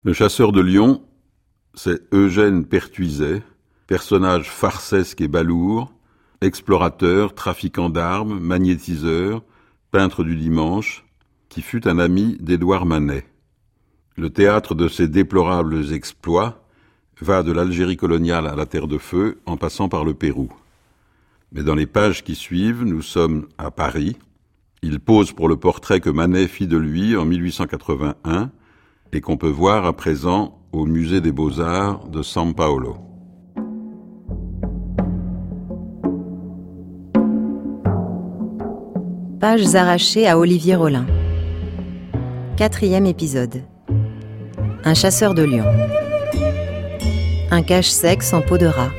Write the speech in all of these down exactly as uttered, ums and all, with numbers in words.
Le chasseur de lions, c'est Eugène Pertuiset, personnage farcesque et balourd, explorateur, trafiquant d'armes, magnétiseur, peintre du dimanche, qui fut un ami d'Édouard Manet. Le théâtre de ses déplorables exploits va de l'Algérie coloniale à la Terre de Feu, en passant par le Pérou. Mais dans les pages qui suivent, nous sommes à Paris. Il pose pour le portrait que Manet fit de lui en mille huit cent quatre-vingt-un et qu'on peut voir à présent au Musée des Beaux-Arts de São Paulo. Pages arrachées à Olivier Rollin. Quatrième épisode. Un chasseur de lions. Un cache-sexe en peau de rat.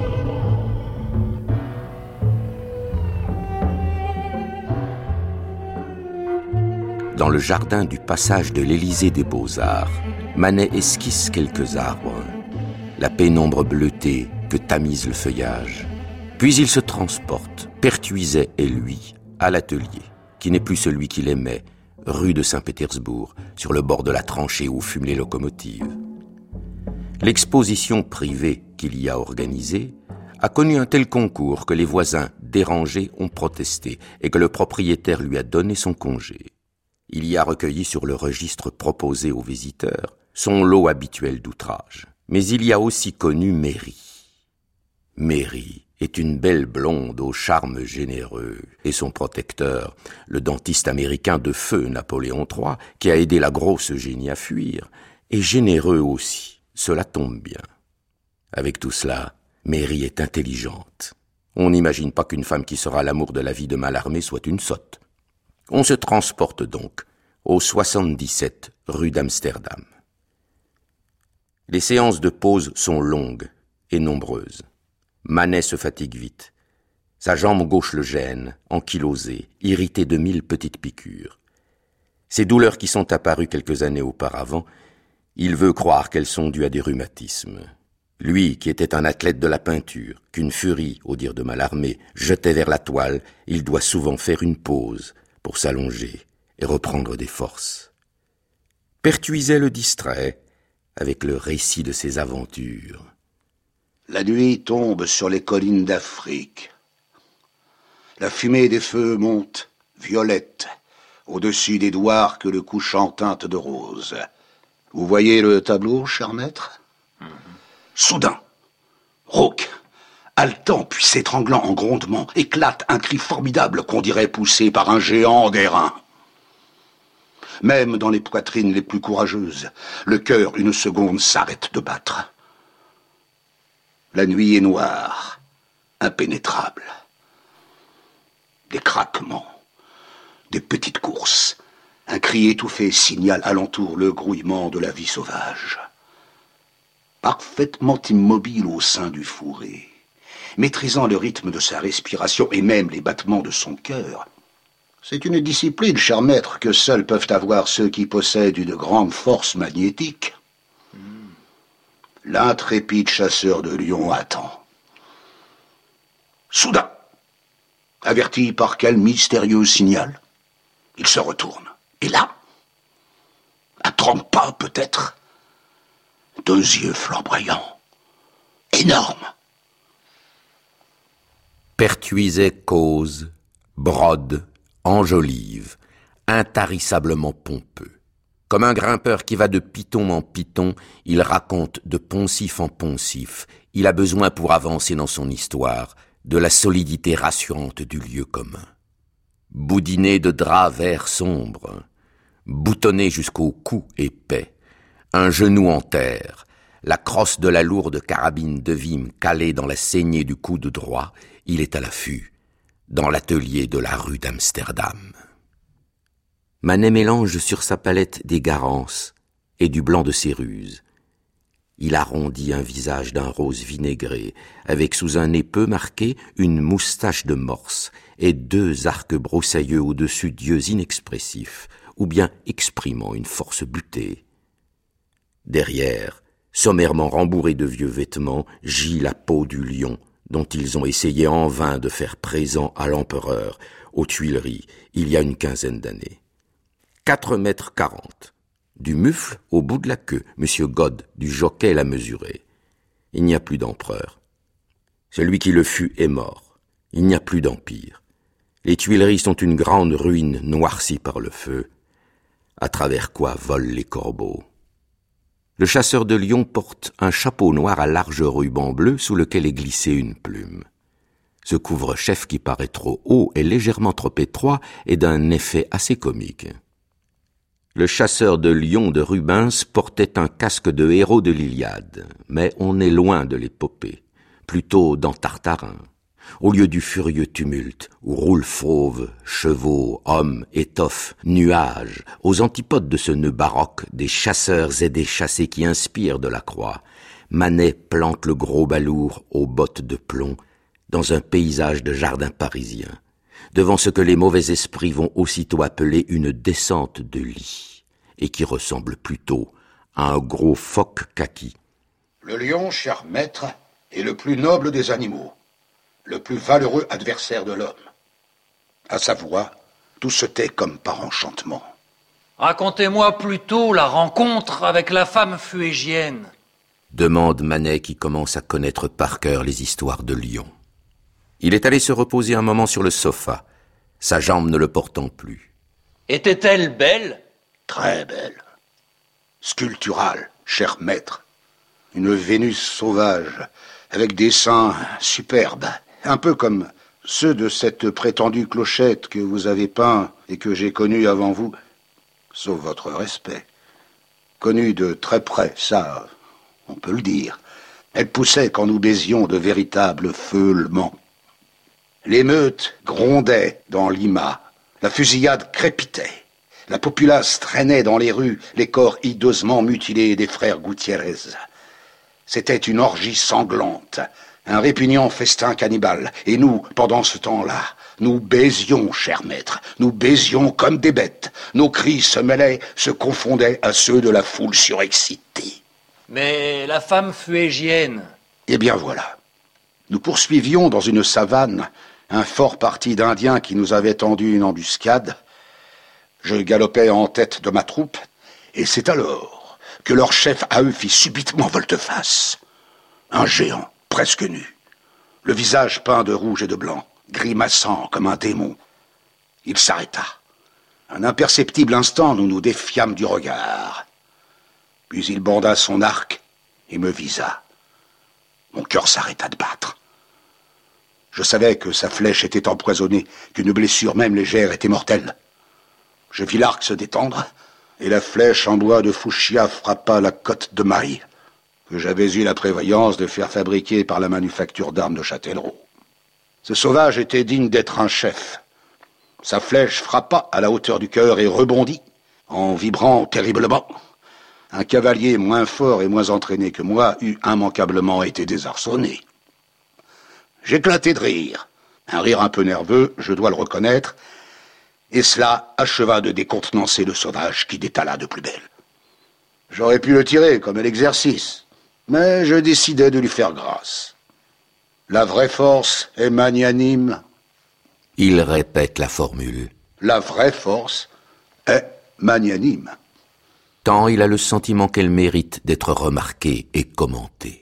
Dans le jardin du passage de l'Élysée des Beaux-Arts, Manet esquisse quelques arbres, la pénombre bleutée que tamise le feuillage. Puis il se transporte, Pertuiset et lui, à l'atelier, qui n'est plus celui qu'il aimait, rue de Saint-Pétersbourg, sur le bord de la tranchée où fument les locomotives. L'exposition privée qu'il y a organisée a connu un tel concours que les voisins dérangés ont protesté et que le propriétaire lui a donné son congé. Il y a recueilli sur le registre proposé aux visiteurs son lot habituel d'outrages. Mais il y a aussi connu Mary. Mary est une belle blonde au charme généreux, et son protecteur, le dentiste américain de feu Napoléon trois, qui a aidé la grosse Eugénie à fuir, est généreux aussi, cela tombe bien. Avec tout cela, Mary est intelligente. On n'imagine pas qu'une femme qui sera l'amour de la vie de Mallarmé soit une sotte. On se transporte donc au soixante-dix-sept rue d'Amsterdam. Les séances de pause sont longues et nombreuses. Manet se fatigue vite. Sa jambe gauche le gêne, ankylosée, irritée de mille petites piqûres. Ces douleurs qui sont apparues quelques années auparavant, il veut croire qu'elles sont dues à des rhumatismes. Lui, qui était un athlète de la peinture, qu'une furie, au dire de Mallarmé, jetait vers la toile, il doit souvent faire une pause pour s'allonger et reprendre des forces. Pertuiset le distrait avec le récit de ses aventures. La nuit tombe sur les collines d'Afrique. La fumée des feux monte, violette, au-dessus des douars que le couchant teinte de rose. Vous voyez le tableau, cher maître ? Mm-hmm. Soudain, rauque, haletant puis s'étranglant en grondements, éclate un cri formidable qu'on dirait poussé par un géant d'airain. Même dans les poitrines les plus courageuses, le cœur une seconde s'arrête de battre. La nuit est noire, impénétrable. Des craquements, des petites courses, un cri étouffé signale alentour le grouillement de la vie sauvage. Parfaitement immobile au sein du fourré, maîtrisant le rythme de sa respiration et même les battements de son cœur. C'est une discipline, cher maître, que seuls peuvent avoir ceux qui possèdent une grande force magnétique. Mm. L'intrépide chasseur de lions attend. Soudain, averti par quel mystérieux signal, il se retourne. Et là, à trente pas peut-être, deux yeux flamboyants, énormes. Pertuiset cause, brode, enjolive, intarissablement pompeux. Comme un grimpeur qui va de piton en piton, il raconte de poncif en poncif. Il a besoin pour avancer dans son histoire de la solidité rassurante du lieu commun. Boudiné de drap vert sombre, boutonné jusqu'au cou épais, un genou en terre, la crosse de la lourde carabine de Vim calée dans la saignée du coude droit, il est à l'affût, dans l'atelier de la rue d'Amsterdam. Manet mélange sur sa palette des garances et du blanc de céruse. Il arrondit un visage d'un rose vinaigré, avec sous un nez peu marqué une moustache de morse et deux arcs broussailleux au-dessus d'yeux inexpressifs, ou bien exprimant une force butée. Derrière, sommairement rembourré de vieux vêtements, gît la peau du lion, dont ils ont essayé en vain de faire présent à l'empereur, aux Tuileries, il y a une quinzaine d'années. Quatre mètres quarante, Du mufle au bout de la queue, Monsieur God, du jockey, l'a mesuré. Il n'y a plus d'empereur. Celui qui le fut est mort. Il n'y a plus d'empire. Les Tuileries sont une grande ruine noircie par le feu, à travers quoi volent les corbeaux. Le chasseur de lions porte un chapeau noir à large ruban bleu sous lequel est glissée une plume. Ce couvre-chef qui paraît trop haut et légèrement trop étroit est d'un effet assez comique. Le chasseur de lions de Rubens portait un casque de héros de l'Iliade, mais on est loin de l'épopée, plutôt dans Tartarin. Au lieu du furieux tumulte, où roulent fauves, chevaux, hommes, étoffes, nuages, aux antipodes de ce nœud baroque, des chasseurs et des chassés qui inspirent de la croix, Manet plante le gros balourd aux bottes de plomb dans un paysage de jardin parisien, devant ce que les mauvais esprits vont aussitôt appeler une descente de lit, et qui ressemble plutôt à un gros phoque kaki. Le lion, cher maître, est le plus noble des animaux, le plus valeureux adversaire de l'homme. À sa voix, tout se tait comme par enchantement. Racontez-moi plutôt la rencontre avec la femme fuégienne, demande Manet qui commence à connaître par cœur les histoires de lions. Il est allé se reposer un moment sur le sofa, sa jambe ne le portant plus. Était-elle belle? Très belle. Sculpturale, cher maître. Une Vénus sauvage, avec des seins superbes, un peu comme ceux de cette prétendue clochette que vous avez peint et que j'ai connue avant vous, sauf votre respect. Connue de très près, ça, on peut le dire. Elle poussait quand nous baisions de véritables feulements. L'émeute grondait dans Lima, la fusillade crépitait, la populace traînait dans les rues les corps hideusement mutilés des frères Gutiérrez. C'était une orgie sanglante, un répugnant festin cannibale, et nous, pendant ce temps-là, nous baisions, cher maître, nous baisions comme des bêtes, nos cris se mêlaient, se confondaient à ceux de la foule surexcitée. Mais la femme fuégienne... Eh bien voilà, nous poursuivions dans une savane un fort parti d'Indiens qui nous avait tendu une embuscade. Je galopais en tête de ma troupe, et c'est alors que leur chef à eux fit subitement volte-face. Un géant, presque nu, le visage peint de rouge et de blanc, grimaçant comme un démon. Il s'arrêta. Un imperceptible instant, nous nous défiâmes du regard. Puis il banda son arc et me visa. Mon cœur s'arrêta de battre. Je savais que sa flèche était empoisonnée, qu'une blessure même légère était mortelle. Je vis l'arc se détendre, et la flèche en bois de fuchsia frappa la côte de maille, que j'avais eu la prévoyance de faire fabriquer par la manufacture d'armes de Châtellerault. Ce sauvage était digne d'être un chef. Sa flèche frappa à la hauteur du cœur et rebondit, en vibrant terriblement. Un cavalier moins fort et moins entraîné que moi eût immanquablement été désarçonné. J'éclatai de rire, un rire un peu nerveux, je dois le reconnaître, et cela acheva de décontenancer le sauvage qui détala de plus belle. J'aurais pu le tirer comme un exercice, mais je décidai de lui faire grâce. La vraie force est magnanime. Il répète la formule. La vraie force est magnanime. Tant il a le sentiment qu'elle mérite d'être remarquée et commentée.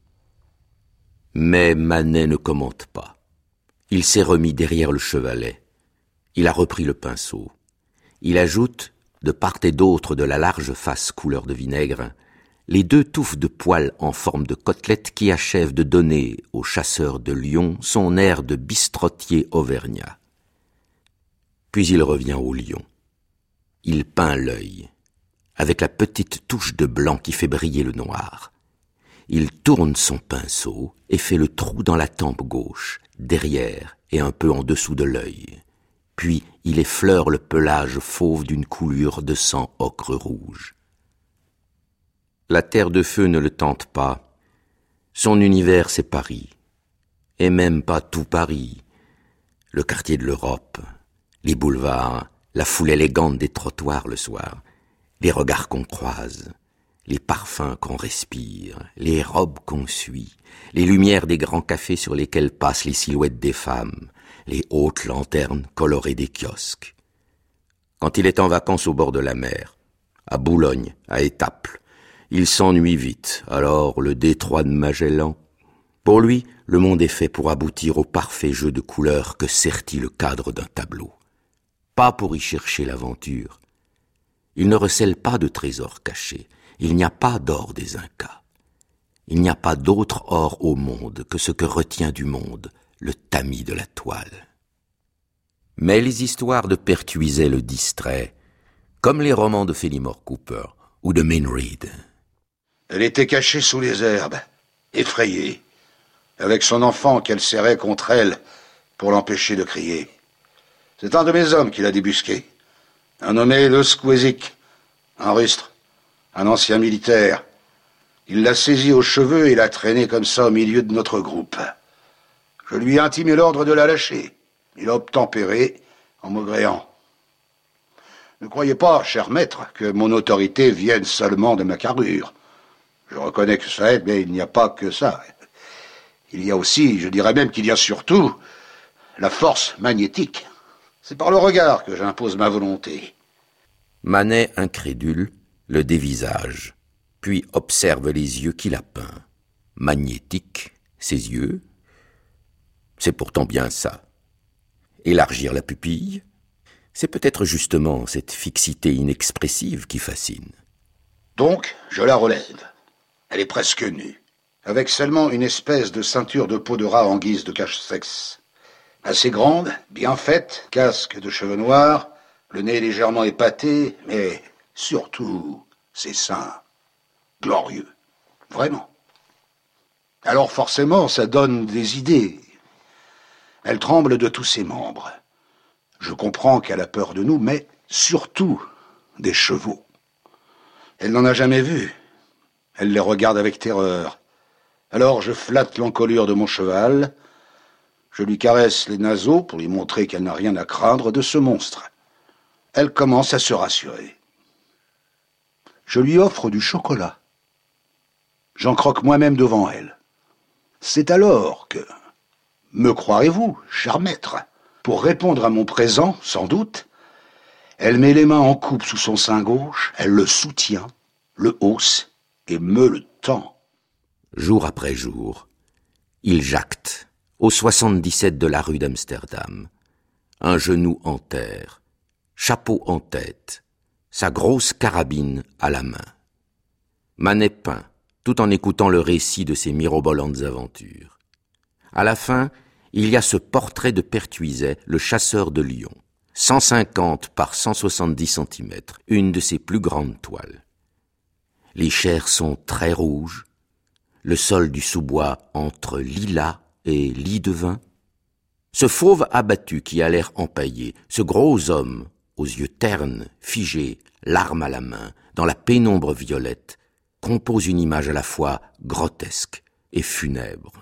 Mais Manet ne commente pas. Il s'est remis derrière le chevalet. Il a repris le pinceau. Il ajoute, de part et d'autre de la large face couleur de vinaigre, les deux touffes de poils en forme de côtelette qui achèvent de donner au chasseur de lions son air de bistrotier auvergnat. Puis il revient au lion. Il peint l'œil, avec la petite touche de blanc qui fait briller le noir. Il tourne son pinceau et fait le trou dans la tempe gauche, derrière et un peu en dessous de l'œil. Puis il effleure le pelage fauve d'une coulure de sang ocre rouge. La terre de feu ne le tente pas. Son univers, c'est Paris. Et même pas tout Paris. Le quartier de l'Europe, les boulevards, la foule élégante des trottoirs le soir, les regards qu'on croise, les parfums qu'on respire, les robes qu'on suit, les lumières des grands cafés sur lesquels passent les silhouettes des femmes, les hautes lanternes colorées des kiosques. Quand il est en vacances au bord de la mer, à Boulogne, à Étaples. Il s'ennuie vite, alors le détroit de Magellan. Pour lui, le monde est fait pour aboutir au parfait jeu de couleurs que sertit le cadre d'un tableau. Pas pour y chercher l'aventure. Il ne recèle pas de trésors cachés. Il n'y a pas d'or des Incas. Il n'y a pas d'autre or au monde que ce que retient du monde le tamis de la toile. Mais les histoires de Pertuiset le distraient, comme les romans de Fenimore Cooper ou de Mayne Reid. Elle était cachée sous les herbes, effrayée, avec son enfant qu'elle serrait contre elle pour l'empêcher de crier. C'est un de mes hommes qui l'a débusqué, un nommé Le Squezic, un rustre, un ancien militaire. Il l'a saisi aux cheveux et l'a traîné comme ça au milieu de notre groupe. Je lui ai intimé l'ordre de la lâcher. Il a obtempéré en maugréant. Ne croyez pas, cher maître, que mon autorité vienne seulement de ma carrure. Je reconnais que ça aide, mais il n'y a pas que ça. Il y a aussi, je dirais même qu'il y a surtout, la force magnétique. C'est par le regard que j'impose ma volonté. Manet, incrédule, le dévisage, puis observe les yeux qu'il a peints. Magnétique, ses yeux. C'est pourtant bien ça. Élargir la pupille, c'est peut-être justement cette fixité inexpressive qui fascine. Donc, je la relève. Elle est presque nue, avec seulement une espèce de ceinture de peau de rat en guise de cache-sexe. Assez grande, bien faite, casque de cheveux noirs, le nez légèrement épaté, mais surtout ses seins glorieux. Vraiment. Alors forcément, ça donne des idées. Elle tremble de tous ses membres. Je comprends qu'elle a peur de nous, mais surtout des chevaux. Elle n'en a jamais vu. Elle les regarde avec terreur. Alors je flatte l'encolure de mon cheval, je lui caresse les naseaux pour lui montrer qu'elle n'a rien à craindre de ce monstre. Elle commence à se rassurer. Je lui offre du chocolat. J'en croque moi-même devant elle. C'est alors que, me croirez-vous, cher maître, pour répondre à mon présent, sans doute, elle met les mains en coupe sous son sein gauche, elle le soutient, le hausse et me le tend. Jour après jour, il jacte, au soixante-dix-sept de la rue d'Amsterdam, un genou en terre, chapeau en tête, sa grosse carabine à la main. Manet peint, tout en écoutant le récit de ses mirobolantes aventures. À la fin, il y a ce portrait de Pertuiset, le chasseur de lions, cent cinquante par cent soixante-dix centimètres, une de ses plus grandes toiles. Les chairs sont très rouges, le sol du sous-bois entre lilas et lit de vin. Ce fauve abattu qui a l'air empaillé, ce gros homme, aux yeux ternes, figés, l'arme à la main, dans la pénombre violette, compose une image à la fois grotesque et funèbre.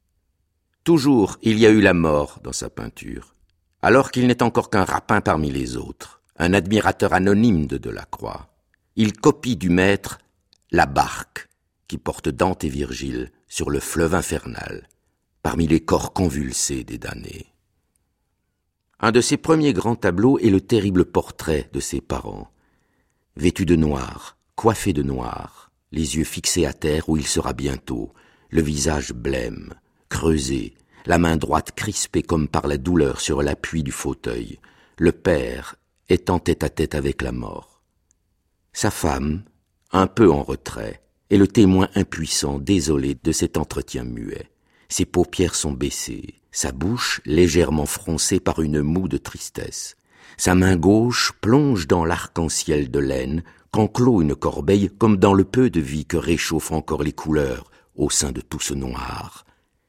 Toujours, il y a eu la mort dans sa peinture, alors qu'il n'est encore qu'un rapin parmi les autres, un admirateur anonyme de Delacroix. Il copie du maître la barque qui porte Dante et Virgile sur le fleuve infernal, parmi les corps convulsés des damnés. Un de ses premiers grands tableaux est le terrible portrait de ses parents, vêtus de noir, coiffés de noir, les yeux fixés à terre où il sera bientôt, le visage blême, creusé, la main droite crispée comme par la douleur sur l'appui du fauteuil, le père étant tête à tête avec la mort. Sa femme, un peu en retrait, est le témoin impuissant, désolé de cet entretien muet. Ses paupières sont baissées, sa bouche légèrement froncée par une moue de tristesse. Sa main gauche plonge dans l'arc-en-ciel de laine qu'enclôt une corbeille comme dans le peu de vie que réchauffent encore les couleurs au sein de tout ce noir.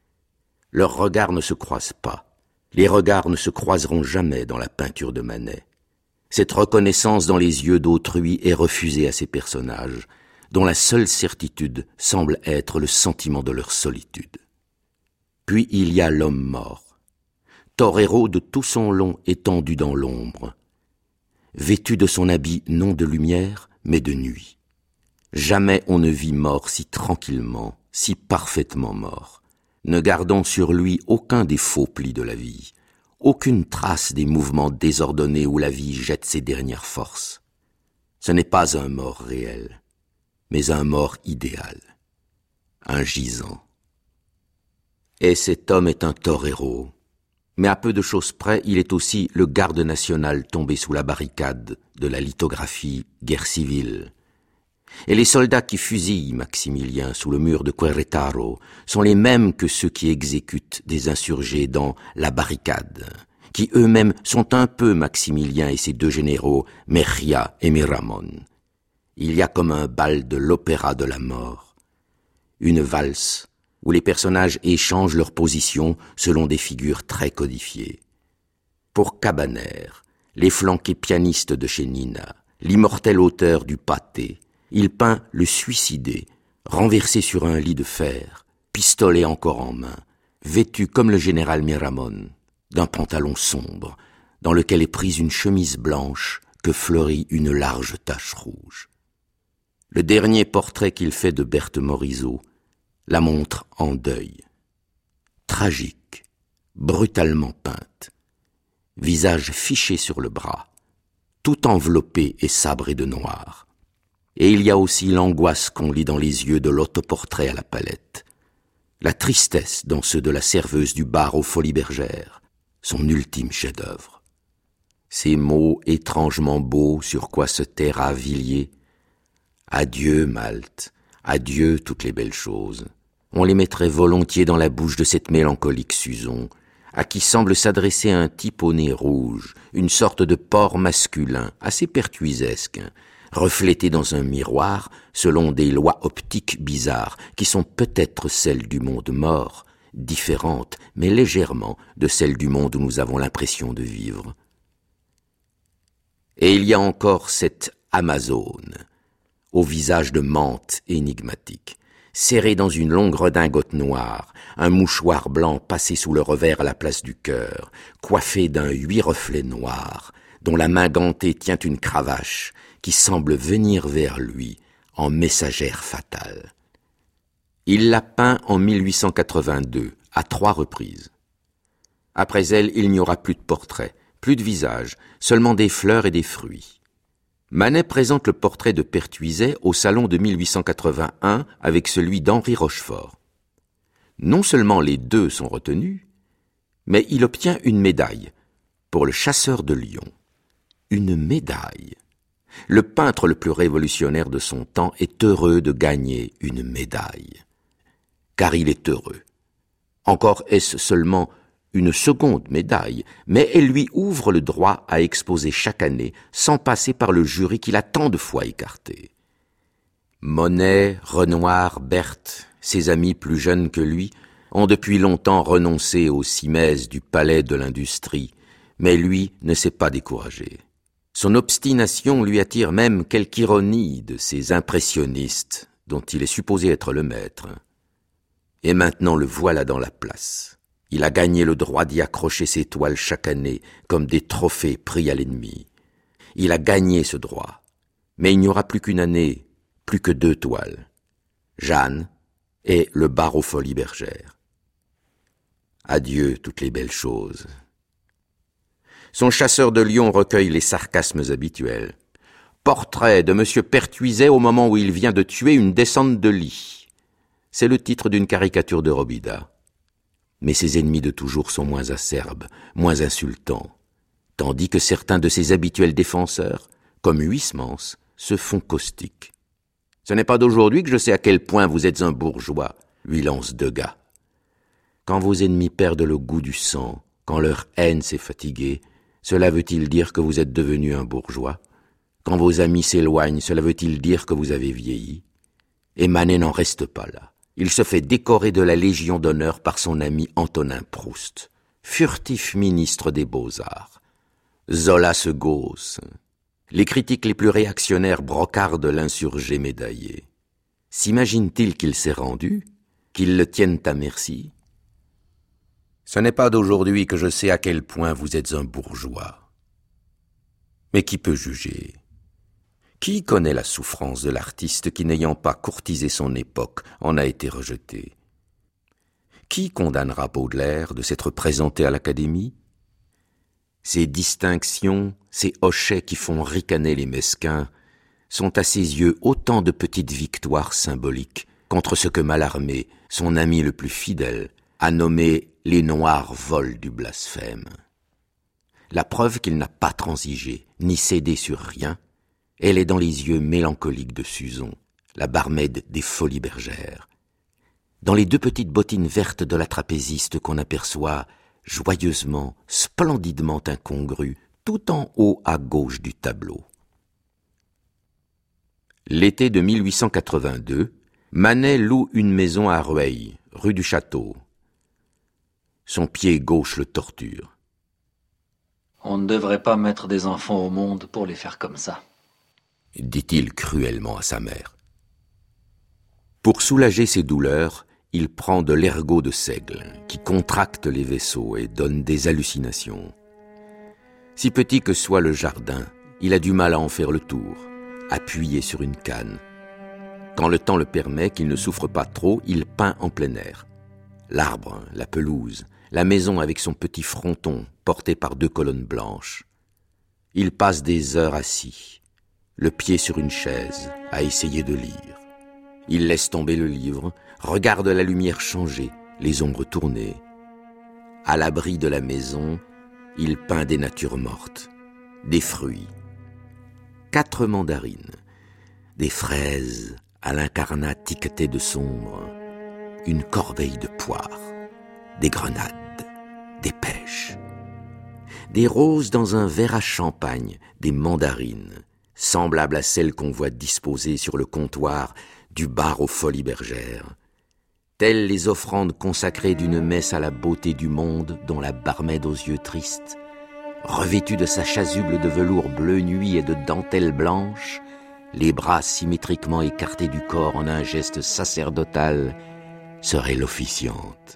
Leurs regards ne se croisent pas. Les regards ne se croiseront jamais dans la peinture de Manet. Cette reconnaissance dans les yeux d'autrui est refusée à ces personnages, dont la seule certitude semble être le sentiment de leur solitude. Puis il y a l'homme mort, torero de tout son long étendu dans l'ombre, vêtu de son habit non de lumière, mais de nuit. Jamais on ne vit mort si tranquillement, si parfaitement mort, ne gardant sur lui aucun des faux plis de la vie, aucune trace des mouvements désordonnés où la vie jette ses dernières forces. Ce n'est pas un mort réel, mais un mort idéal, un gisant. Et cet homme est un torero, mais à peu de choses près, il est aussi le garde national tombé sous la barricade de la lithographie Guerre civile. Et les soldats qui fusillent Maximilien sous le mur de Querétaro sont les mêmes que ceux qui exécutent des insurgés dans La Barricade, qui eux-mêmes sont un peu Maximilien et ses deux généraux, Mejia et Miramón. Il y a comme un bal de l'opéra de la mort, une valse où les personnages échangent leur position selon des figures très codifiées. Pour Cabaner, les flanqués pianistes de chez Nina, l'immortel auteur du pâté, il peint le suicidé, renversé sur un lit de fer, pistolet encore en main, vêtu comme le général Miramón, d'un pantalon sombre, dans lequel est prise une chemise blanche que fleurit une large tache rouge. Le dernier portrait qu'il fait de Berthe Morisot la montre en deuil. Tragique, brutalement peinte, visage fiché sur le bras, tout enveloppé et sabré de noir. Et il y a aussi l'angoisse qu'on lit dans les yeux de l'autoportrait à la palette, la tristesse dans ceux de la serveuse du bar aux Folies Bergères, son ultime chef-d'œuvre. Ces mots étrangement beaux sur quoi se taire à Villiers. Adieu Malte, adieu toutes les belles choses. On les mettrait volontiers dans la bouche de cette mélancolique Suzon, à qui semble s'adresser un type au nez rouge, une sorte de porc masculin, assez pertuisesque, reflété dans un miroir selon des lois optiques bizarres, qui sont peut-être celles du monde mort, différentes, mais légèrement, de celles du monde où nous avons l'impression de vivre. Et il y a encore cette Amazone, au visage de menthe énigmatique, serrée dans une longue redingote noire, un mouchoir blanc passé sous le revers à la place du cœur, coiffée d'un huit reflets noirs, dont la main gantée tient une cravache qui semble venir vers lui en messagère fatale. Il l'a peint en mille huit cent quatre-vingt-deux, à trois reprises. Après elle, il n'y aura plus de portraits, plus de visages, seulement des fleurs et des fruits. Manet présente le portrait de Pertuiset au salon de mille huit cent quatre-vingt-un avec celui d'Henri Rochefort. Non seulement les deux sont retenus, mais il obtient une médaille pour le chasseur de lions. Une médaille. Le peintre le plus révolutionnaire de son temps est heureux de gagner une médaille. Car il est heureux. Encore est-ce seulement une seconde médaille, mais elle lui ouvre le droit à exposer chaque année sans passer par le jury qu'il a tant de fois écarté. Monet, Renoir, Berthe, ses amis plus jeunes que lui, ont depuis longtemps renoncé aux cimaises du palais de l'industrie, mais lui ne s'est pas découragé. Son obstination lui attire même quelque ironie de ces impressionnistes dont il est supposé être le maître. Et maintenant le voilà dans la place. Il a gagné le droit d'y accrocher ses toiles chaque année comme des trophées pris à l'ennemi. Il a gagné ce droit. Mais il n'y aura plus qu'une année, plus que deux toiles. Jeanne et le bar aux Folies Bergères. Adieu toutes les belles choses. Son chasseur de lions recueille les sarcasmes habituels. Portrait de Monsieur Pertuiset au moment où il vient de tuer une descente de lit. C'est le titre d'une caricature de Robida. Mais ses ennemis de toujours sont moins acerbes, moins insultants, tandis que certains de ses habituels défenseurs, comme Huysmans, se font caustiques. « Ce n'est pas d'aujourd'hui que je sais à quel point vous êtes un bourgeois », lui lance Degas. Quand vos ennemis perdent le goût du sang, quand leur haine s'est fatiguée, cela veut-il dire que vous êtes devenu un bourgeois? Quand vos amis s'éloignent, cela veut-il dire que vous avez vieilli? Et Manet n'en reste pas là. Il se fait décorer de la Légion d'honneur par son ami Antonin Proust, furtif ministre des Beaux-Arts. Zola se gausse. Les critiques les plus réactionnaires brocardent l'insurgé médaillé. S'imagine-t-il qu'il s'est rendu? Qu'ils le tiennent à merci? Ce n'est pas d'aujourd'hui que je sais à quel point vous êtes un bourgeois. Mais qui peut juger? Qui connaît la souffrance de l'artiste qui, n'ayant pas courtisé son époque, en a été rejeté? Qui condamnera Baudelaire de s'être présenté à l'Académie? Ces distinctions, ces hochets qui font ricaner les mesquins, sont à ses yeux autant de petites victoires symboliques contre ce que Mallarmé, son ami le plus fidèle, a nommé les noirs vols du blasphème. La preuve qu'il n'a pas transigé, ni cédé sur rien, elle est dans les yeux mélancoliques de Suzon, la barmaid des Folies Bergères, dans les deux petites bottines vertes de la trapéziste qu'on aperçoit joyeusement, splendidement incongrues, tout en haut à gauche du tableau. L'été de mille huit cent quatre-vingt-deux, Manet loue une maison à Rueil, rue du Château. Son pied gauche le torture. On ne devrait pas mettre des enfants au monde pour les faire comme ça, dit-il cruellement à sa mère. Pour soulager ses douleurs, il prend de l'ergot de seigle, qui contracte les vaisseaux et donne des hallucinations. Si petit que soit le jardin, il a du mal à en faire le tour, appuyé sur une canne. Quand le temps le permet, qu'il ne souffre pas trop, il peint en plein air. L'arbre, la pelouse, la maison avec son petit fronton, porté par deux colonnes blanches. Il passe des heures assis, le pied sur une chaise, à essayer de lire. Il laisse tomber le livre, regarde la lumière changer, les ombres tourner. À l'abri de la maison, il peint des natures mortes, des fruits, quatre mandarines, des fraises à l'incarnat tiqueté de sombre, une corbeille de poires, des grenades, des pêches, des roses dans un verre à champagne, des mandarines, semblables à celles qu'on voit disposées sur le comptoir du bar aux Folies Bergères, telles les offrandes consacrées d'une messe à la beauté du monde dont la barmaid aux yeux tristes, revêtue de sa chasuble de velours bleu nuit et de dentelle blanche, les bras symétriquement écartés du corps en un geste sacerdotal, serait l'officiante.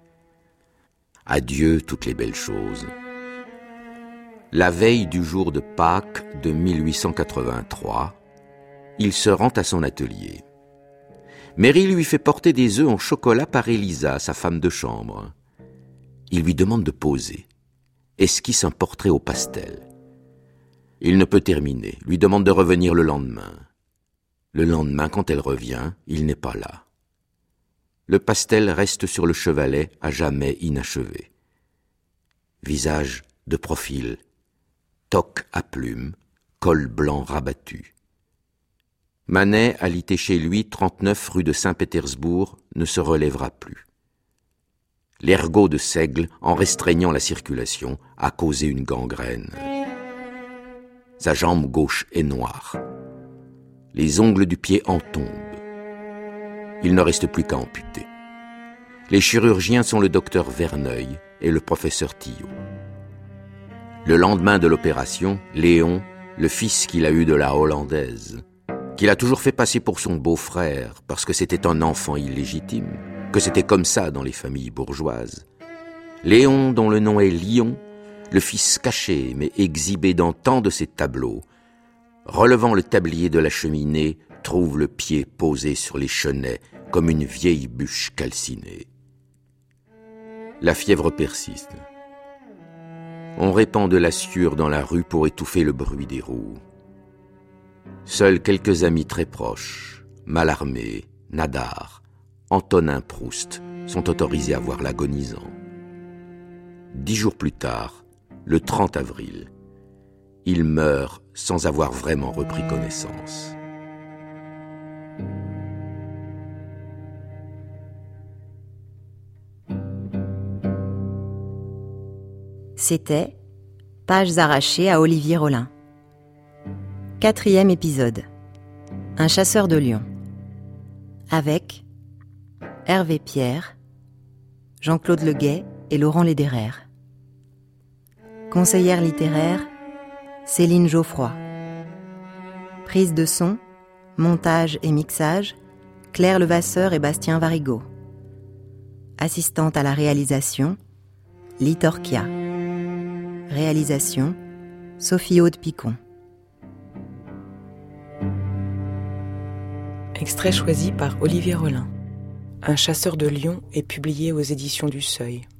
Adieu toutes les belles choses. La veille du jour de Pâques de mille huit cent quatre-vingt-trois, il se rend à son atelier. Mary lui fait porter des œufs en chocolat par Elisa, sa femme de chambre. Il lui demande de poser, esquisse un portrait au pastel. Il ne peut terminer, lui demande de revenir le lendemain. Le lendemain, quand elle revient, il n'est pas là. Le pastel reste sur le chevalet, à jamais inachevé. Visage de profil, toque à plumes, col blanc rabattu. Manet, alité chez lui, trente-neuf rue de Saint-Pétersbourg, ne se relèvera plus. L'ergot de seigle, en restreignant la circulation, a causé une gangrène. Sa jambe gauche est noire. Les ongles du pied en tombent. Il ne reste plus qu'à amputer. Les chirurgiens sont le docteur Verneuil et le professeur Tillot. Le lendemain de l'opération, Léon, le fils qu'il a eu de la Hollandaise, qu'il a toujours fait passer pour son beau-frère parce que c'était un enfant illégitime, que c'était comme ça dans les familles bourgeoises. Léon, dont le nom est Lion, le fils caché mais exhibé dans tant de ses tableaux, relevant le tablier de la cheminée, trouve le pied posé sur les chenets comme une vieille bûche calcinée. La fièvre persiste. On répand de la sciure dans la rue pour étouffer le bruit des roues. Seuls quelques amis très proches, Mallarmé, Nadar, Antonin Proust, sont autorisés à voir l'agonisant. Dix jours plus tard, le trente avril, il meurt sans avoir vraiment repris connaissance. C'était Pages arrachées à Olivier Rollin. Quatrième épisode. Un chasseur de lions. Avec Hervé Pierre, Jean-Claude Leguet et Laurent Lederer. Conseillère littéraire, Céline Geoffroy. Prise de son, montage et mixage, Claire Levasseur et Bastien Varigot. Assistante à la réalisation, Lee Torquia. Réalisation, Sophie Aude Picon. Extrait choisi par Olivier Rollin. Un chasseur de lions est publié aux éditions du Seuil.